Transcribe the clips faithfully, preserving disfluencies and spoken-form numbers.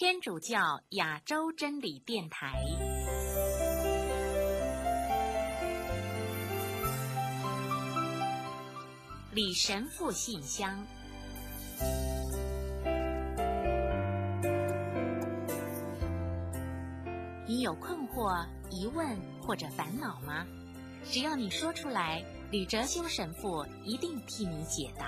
天主教亚洲真理电台。李神父信箱。你有困惑、疑问或者烦恼吗？只要你说出来，吕哲修神父一定替你解答。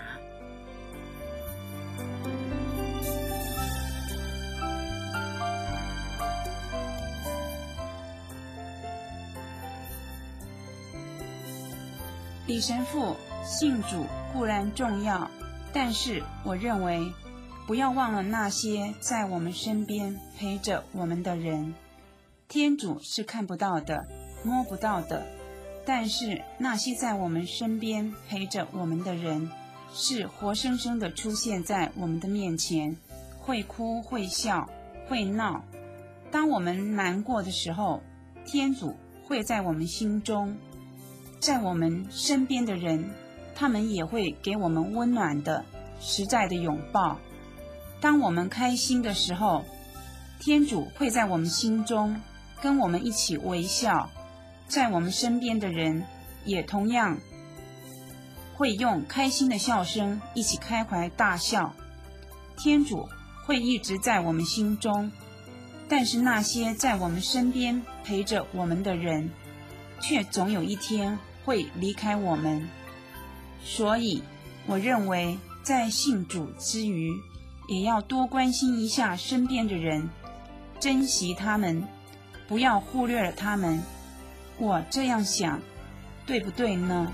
李神父，信主固然重要，但是我认为不要忘了那些在我们身边陪着我们的人。天主是看不到的，摸不到的，但是那些在我们身边陪着我们的人，是活生生的出现在我们的面前，会哭会笑会闹。当我们难过的时候，天主会在我们心中，在我们身边的人，他们也会给我们温暖的实在的拥抱。当我们开心的时候，天主会在我们心中跟我们一起微笑，在我们身边的人也同样会用开心的笑声一起开怀大笑。天主会一直在我们心中，但是那些在我们身边陪着我们的人，却总有一天会离开我们。所以我认为在信主之余，也要多关心一下身边的人，珍惜他们，不要忽略了他们。我这样想，对不对呢？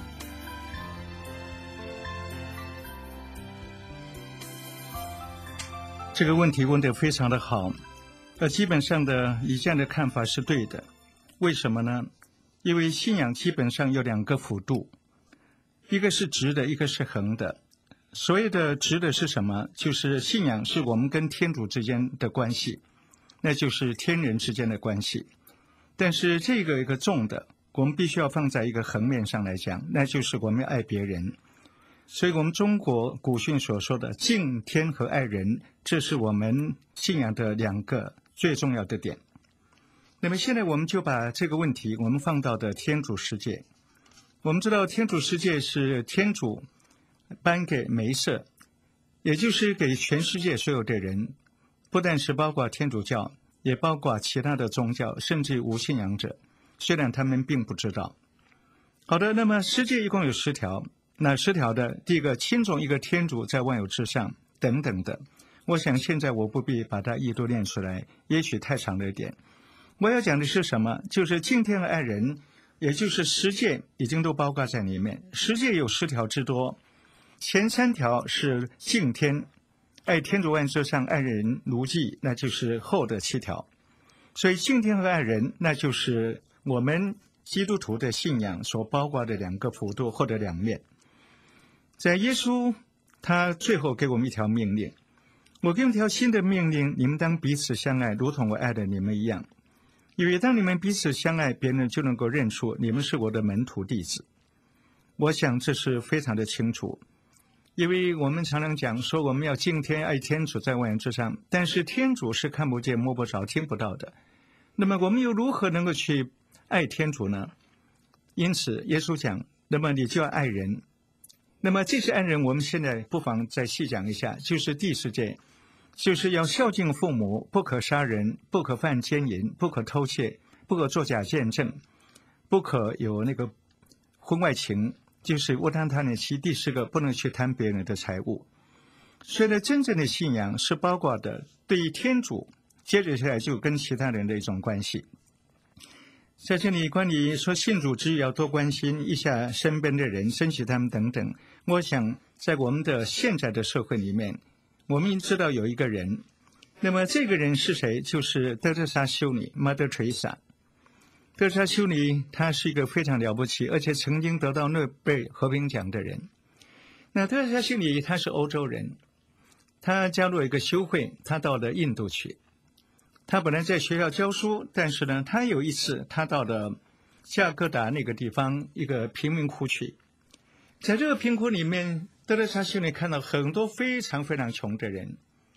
这个问题问得非常的好，呃，基本上的以这样的看法是对的。为什么呢？因为信仰基本上有两个幅度，一个是直的，一个是横的。所谓的直的是什么？就是信仰是我们跟天主之间的关系，那就是天人之间的关系。但是这个一个重的，我们必须要放在一个横面上来讲，那就是我们爱别人。所以我们中国古训所说的敬天和爱人，这是我们信仰的两个最重要的点。那么现在我们就把这个问题我们放到的天主世界。我们知道天主世界是天主颁给梅瑟，也就是给全世界所有的人，不但是包括天主教，也包括其他的宗教，甚至无信仰者，虽然他们并不知道。好的，那么世界一共有十条，那十条的第一个，亲重一个天主在万有之上等等的。我想现在我不必把它一都念出来，也许太长了一点。我要讲的是什么？就是敬天和爱人，也就是十诫已经都包括在里面。十诫有十条之多，前三条是敬天，爱天主万有之上，爱人如己，那就是后的七条。所以敬天和爱人，那就是我们基督徒的信仰所包括的两个幅度或者两面。在耶稣他最后给我们一条命令，我给你们一条新的命令，你们当彼此相爱，如同我爱的你们一样。因为当你们彼此相爱，别人就能够认出你们是我的门徒弟子。我想这是非常的清楚，因为我们常常讲说我们要敬天爱天主在万有之上，但是天主是看不见摸不着听不到的，那么我们又如何能够去爱天主呢？因此耶稣讲，那么你就要爱人。那么这些爱人我们现在不妨再细讲一下，就是第十诫，就是要孝敬父母，不可杀人，不可犯奸淫，不可偷窃，不可作假见证，不可有那个婚外情，就是窝囊贪恋妻。第四个，不能去贪别人的财物。所以呢，真正的信仰是包括的对于天主，接着下来就跟其他人的一种关系。在这里关于说信主之余要多关心一下身边的人，珍惜他们等等，我想在我们的现在的社会里面，我们知道有一个人，那么这个人是谁？就是德蕾莎修女 Mother Teresa。 德蕾莎修女她是一个非常了不起，而且曾经得到诺贝尔和平奖的人。那德蕾莎修女她是欧洲人，她加入一个修会，她到了印度去。她本来在学校教书，但是呢，她有一次她到了加格达那个地方一个贫民窟去。在这个贫窟里面，德蕾莎修女看到很多非常非常穷的人。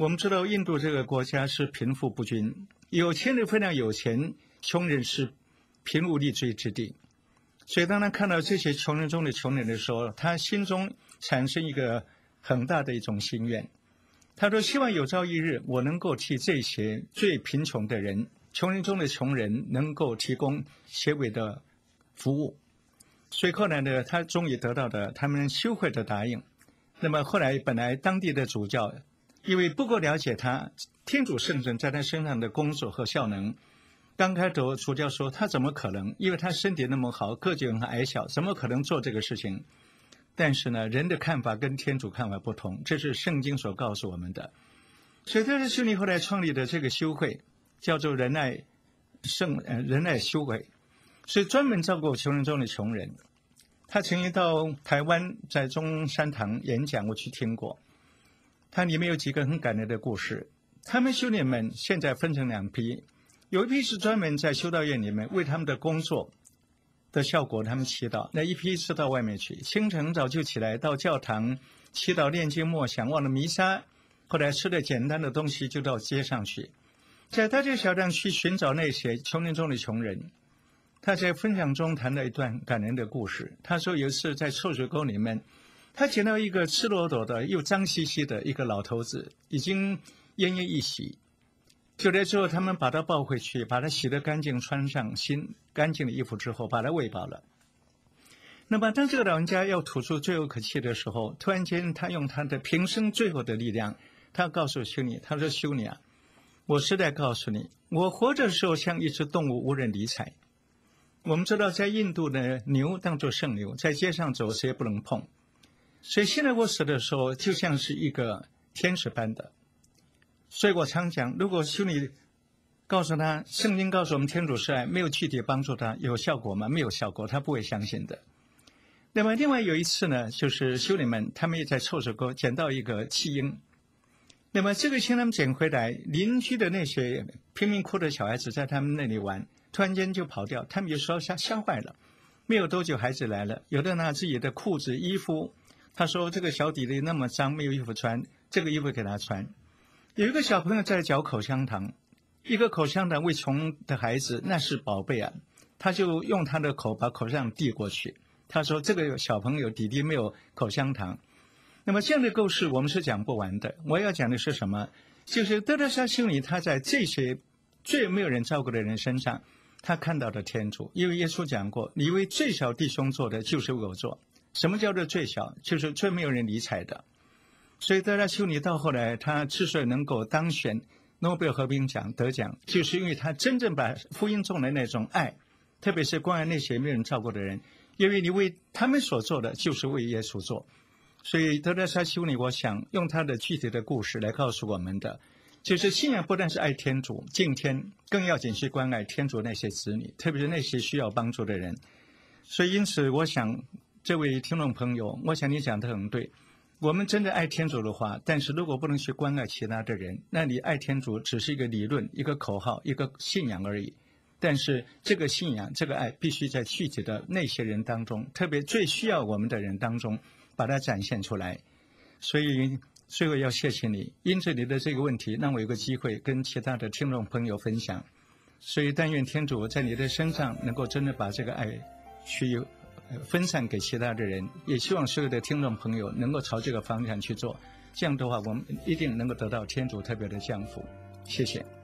我们知道印度这个国家是贫富不均，有钱人非常有钱，穷人是贫无立锥之地。所以当他看到这些穷人中的穷人的时候，他心中产生一个很大的一种心愿。他说希望有朝一日我能够替这些最贫穷的人，穷人中的穷人，能够提供协会的服务。所以后来呢，他终于得到了他们修会的答应。那么后来本来当地的主教因为不够了解他天主圣神在他身上的工作和效能，刚开头主教说他怎么可能，因为他身体那么好，个子很矮小，怎么可能做这个事情。但是呢，人的看法跟天主看法不同，这是圣经所告诉我们的。所以德勒修女后来创立的这个修会叫做仁爱圣呃仁爱修会，所以专门照顾穷人中的穷人。他曾经到台湾在中山堂演讲，我去听过，它里面有几个很感人的故事。他们修女们现在分成两批，有一批是专门在修道院里面为他们的工作的效果他们祈祷，那一批是到外面去，清晨早就起来到教堂祈祷念经默想，忘了弥撒，后来吃了简单的东西就到街上去，在大街小巷去寻找那些穷人中的穷人。他在分享中谈了一段感人的故事。他说有一次在臭水沟里面，他捡到一个赤裸裸的又脏兮兮的一个老头子，已经奄奄一息。就在之后他们把他抱回去，把他洗得干净，穿上新干净的衣服之后，把他喂饱了。那么当这个老人家要吐出最后口气的时候，突然间他用他的平生最后的力量，他告诉修女，他说修女啊，我实在告诉你，我活着的时候像一只动物，无人理睬。我们知道在印度的牛当作圣牛，在街上走谁也不能碰，所以现在我死的时候就像是一个天使般的。所以我常讲，如果修女告诉他圣经告诉我们天主是爱，没有具体帮助他，有效果吗？没有效果，他不会相信的。那么另外有一次呢，就是修女们他们也在臭水沟捡到一个弃婴，那么这个请他们捡回来，邻居的那些贫民窟的小孩子在他们那里玩，突然间就跑掉，他们有时候吓吓坏了。没有多久孩子来了，有的拿自己的裤子衣服，他说这个小弟弟那么脏没有衣服穿，这个衣服给他穿。有一个小朋友在嚼口香糖，一个口香糖为穷的孩子那是宝贝啊，他就用他的口把口香糖递过去，他说这个小朋友弟弟没有口香糖。那么这样的故事我们是讲不完的。我要讲的是什么？就是德勒莎修女她在这些最没有人照顾的人身上，他看到的天主。因为耶稣讲过，你为最小弟兄做的就是为我做。什么叫做最小？就是最没有人理睬的。所以德勒莎修女到后来她之所以能够当选诺贝尔和平奖得奖，就是因为她真正把福音中的那种爱，特别是关爱那些没有人照顾的人，因为你为他们所做的就是为耶稣做。所以德勒莎修女我想用她的具体的故事来告诉我们的，就是信仰不但是爱天主敬天，更要紧去关爱天主那些子女，特别是那些需要帮助的人。所以因此我想这位听众朋友，我想你讲得很对，我们真的爱天主的话，但是如果不能去关爱其他的人，那你爱天主只是一个理论，一个口号，一个信仰而已。但是这个信仰这个爱必须在具体的那些人当中，特别最需要我们的人当中把它展现出来。所以最后要谢谢你，因着你的这个问题让我有个机会跟其他的听众朋友分享。所以但愿天主在你的身上能够真的把这个爱去分散给其他的人，也希望所有的听众朋友能够朝这个方向去做，这样的话我们一定能够得到天主特别的降福。谢谢。